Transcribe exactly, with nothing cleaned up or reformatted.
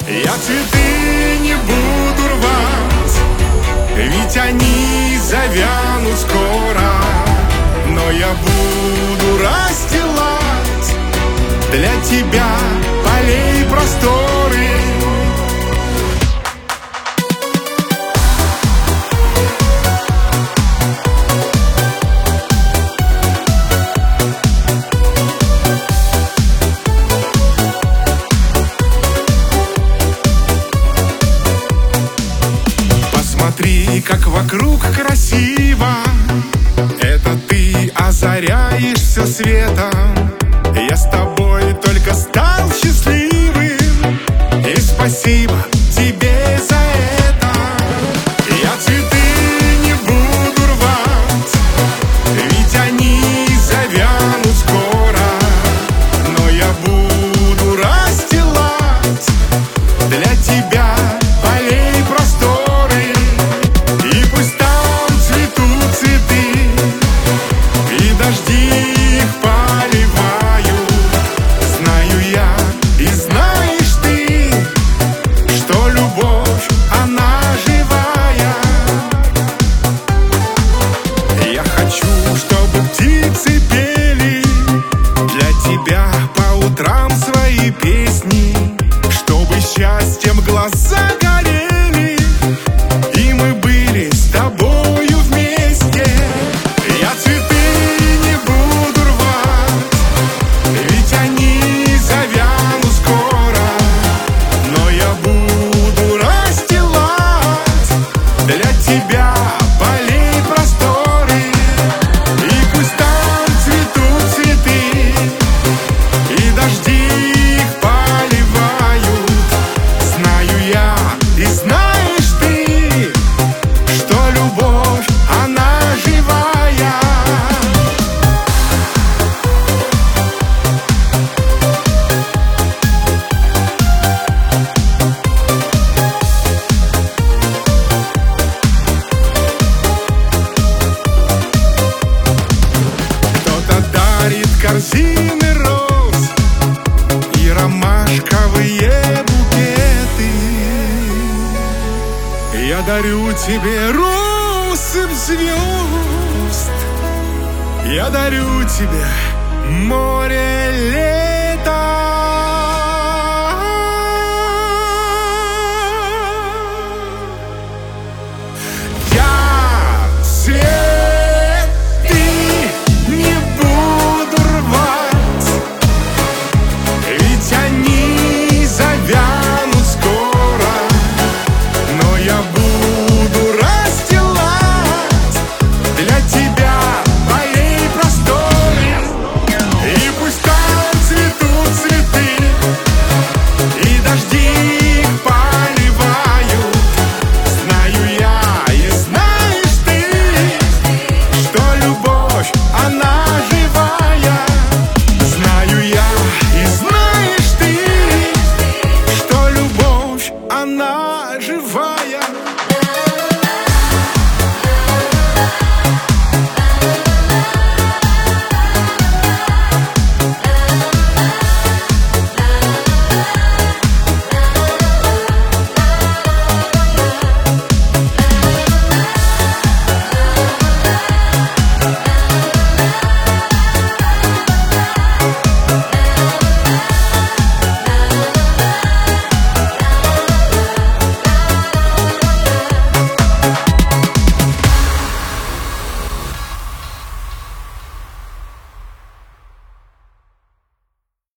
Я цветы не буду рвать, ведь они завянут скоро. Но я буду расстилать для тебя полей просторы. Посмотри, как вокруг красиво. Это ты озаряешь все светом. Я с тобой только стал счастливым, и спасибо тебе за это. Я цветы не буду рвать, ведь они завянут скоро. Но я буду расстилать для тебя полей просторы. И пусть там цветут цветы, и дожди их поливают. Знаю я и знаешь ты, что любовь, она живая. Я хочу, чтобы птицы пели для тебя по утрам свои песни, чтобы счастьем глаза горели, и мы были с тобою вместе. Я цветы не буду рвать, ведь они завянут скоро. Но я буду расстилать для тебя полей просторы. И пусть там цветут цветы, и дожди их поливают. Знаю я и знаешь ты, что любовь, она живая. Кто-то дарит корзины роз и ромашковые букеты. Я дарю тебе россыпь звезд, я дарю тебе море лет.